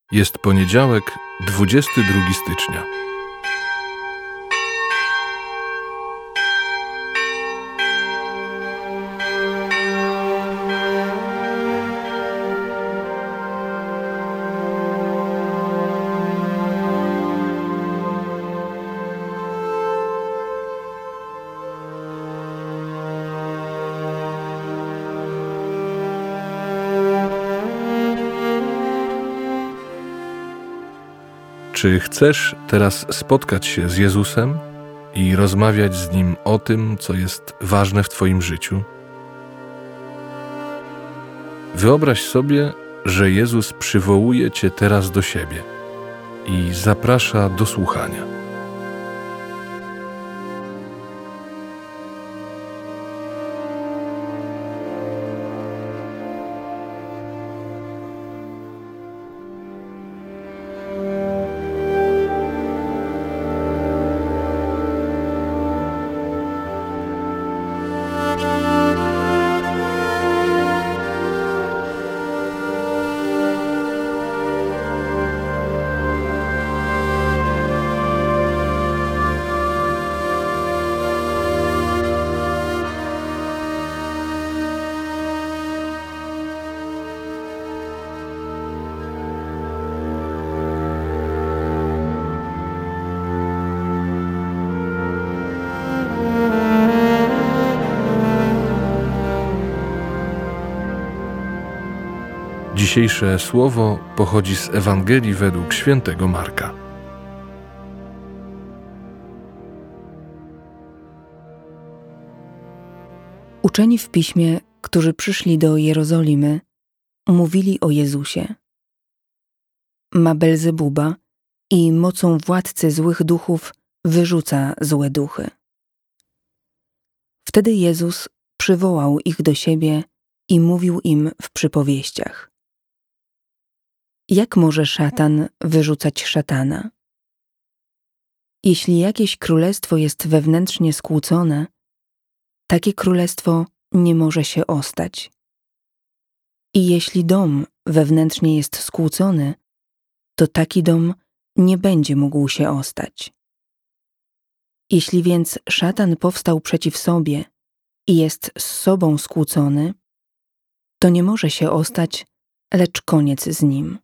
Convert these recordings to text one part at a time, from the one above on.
Jest poniedziałek, 22 stycznia. Czy chcesz teraz spotkać się z Jezusem i rozmawiać z Nim o tym, co jest ważne w Twoim życiu? Wyobraź sobie, że Jezus przywołuje Cię teraz do siebie i zaprasza do słuchania. Dzisiejsze słowo pochodzi z Ewangelii według świętego Marka. Uczeni w Piśmie, którzy przyszli do Jerozolimy, mówili o Jezusie. Ma Belzebuba i mocą władcy złych duchów wyrzuca złe duchy. Wtedy Jezus przywołał ich do siebie i mówił im w przypowieściach. Jak może szatan wyrzucać szatana? Jeśli jakieś królestwo jest wewnętrznie skłócone, takie królestwo nie może się ostać. I jeśli dom wewnętrznie jest skłócony, to taki dom nie będzie mógł się ostać. Jeśli więc szatan powstał przeciw sobie i jest z sobą skłócony, to nie może się ostać, lecz koniec z nim.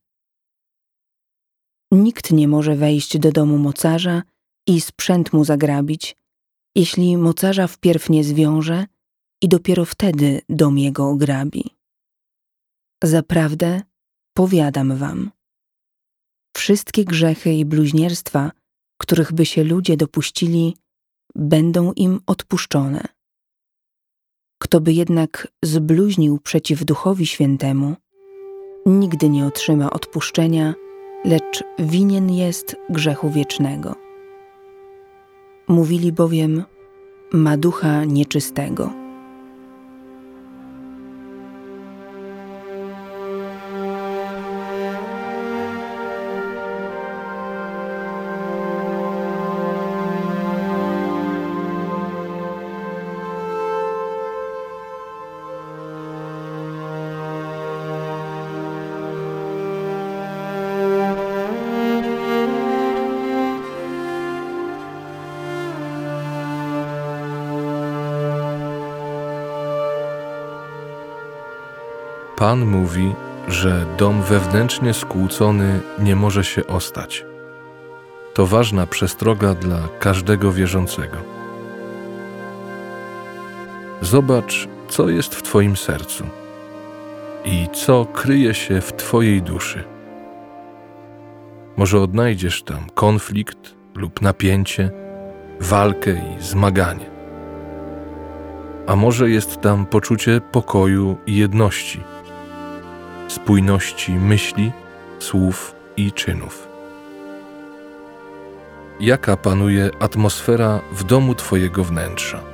Nikt nie może wejść do domu mocarza i sprzęt mu zagrabić, jeśli mocarza wpierw nie zwiąże i dopiero wtedy dom jego ograbi. Zaprawdę, powiadam wam, wszystkie grzechy i bluźnierstwa, których by się ludzie dopuścili, będą im odpuszczone. Kto by jednak zbluźnił przeciw Duchowi Świętemu, nigdy nie otrzyma odpuszczenia, lecz winien jest grzechu wiecznego. Mówili bowiem, ma ducha nieczystego. Pan mówi, że dom wewnętrznie skłócony nie może się ostać. To ważna przestroga dla każdego wierzącego. Zobacz, co jest w Twoim sercu i co kryje się w Twojej duszy. Może odnajdziesz tam konflikt lub napięcie, walkę i zmaganie. A może jest tam poczucie pokoju i jedności, spójności myśli, słów i czynów. Jaka panuje atmosfera w domu Twojego wnętrza?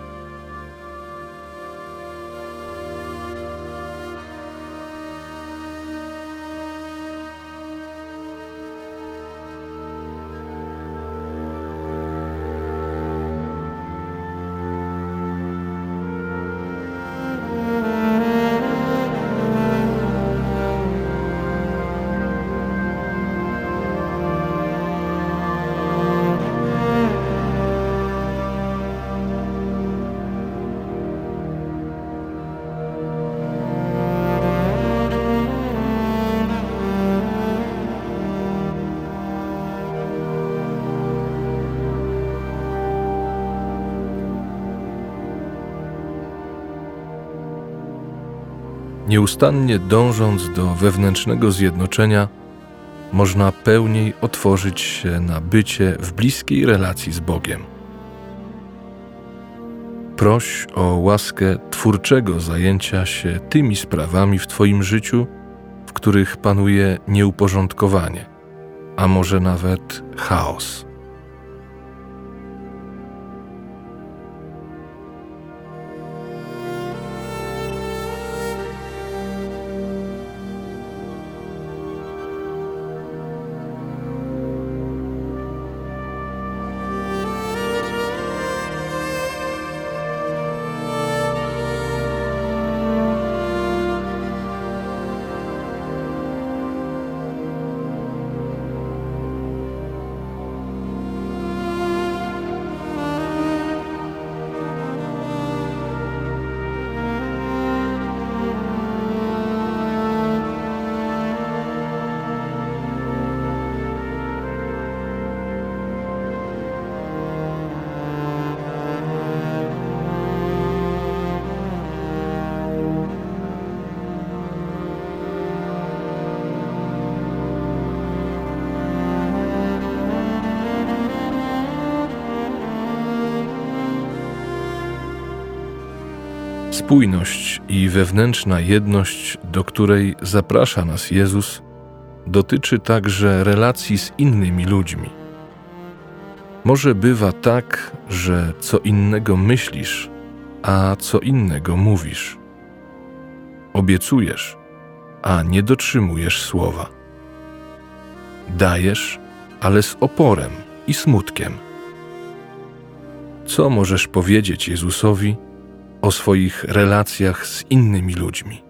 Nieustannie dążąc do wewnętrznego zjednoczenia, można pełniej otworzyć się na bycie w bliskiej relacji z Bogiem. Proś o łaskę twórczego zajęcia się tymi sprawami w Twoim życiu, w których panuje nieuporządkowanie, a może nawet chaos. Spójność i wewnętrzna jedność, do której zaprasza nas Jezus, dotyczy także relacji z innymi ludźmi. Może bywa tak, że co innego myślisz, a co innego mówisz. Obiecujesz, a nie dotrzymujesz słowa. Dajesz, ale z oporem i smutkiem. Co możesz powiedzieć Jezusowi o swoich relacjach z innymi ludźmi?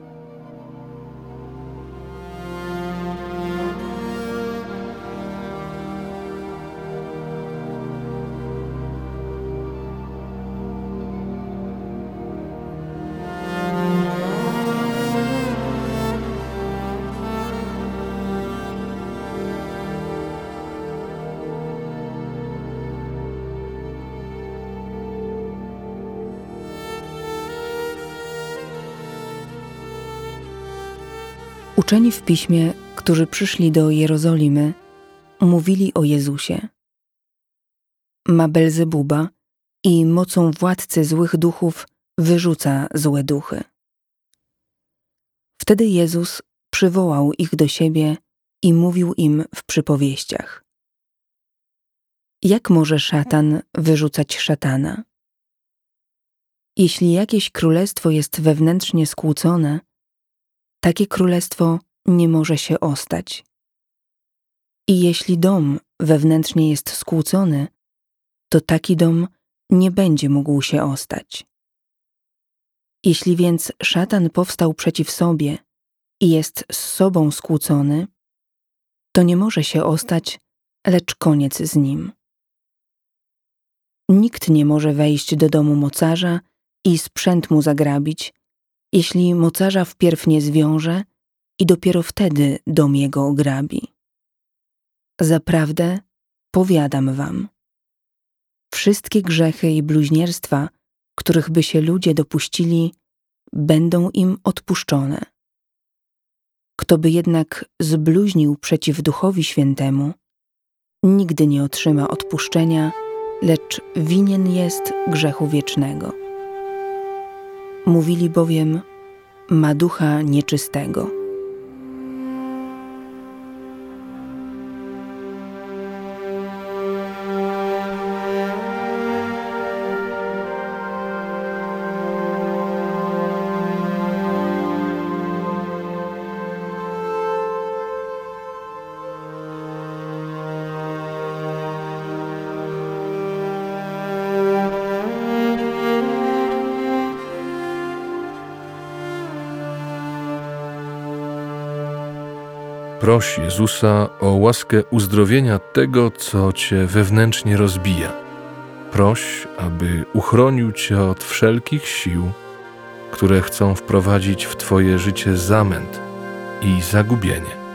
Uczeni w Piśmie, którzy przyszli do Jerozolimy, mówili o Jezusie. Ma Belzebuba i mocą władcy złych duchów wyrzuca złe duchy. Wtedy Jezus przywołał ich do siebie i mówił im w przypowieściach. Jak może szatan wyrzucać szatana? Jeśli jakieś królestwo jest wewnętrznie skłócone, takie królestwo nie może się ostać. I jeśli dom wewnętrznie jest skłócony, to taki dom nie będzie mógł się ostać. Jeśli więc szatan powstał przeciw sobie i jest z sobą skłócony, to nie może się ostać, lecz koniec z nim. Nikt nie może wejść do domu mocarza i sprzęt mu zagrabić, jeśli mocarza wpierw nie zwiąże i dopiero wtedy dom jego ograbi. Zaprawdę, powiadam wam, wszystkie grzechy i bluźnierstwa, których by się ludzie dopuścili, będą im odpuszczone. Kto by jednak zbluźnił przeciw Duchowi Świętemu, nigdy nie otrzyma odpuszczenia, lecz winien jest grzechu wiecznego. Mówili bowiem, ma ducha nieczystego. Proś Jezusa o łaskę uzdrowienia tego, co Cię wewnętrznie rozbija. Proś, aby uchronił Cię od wszelkich sił, które chcą wprowadzić w Twoje życie zamęt i zagubienie.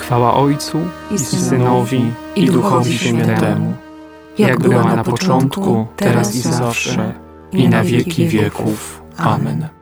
Chwała Ojcu i Synowi, i Duchowi Świętemu, jak była na początku, teraz i zawsze, i na wieki wieków. Amen.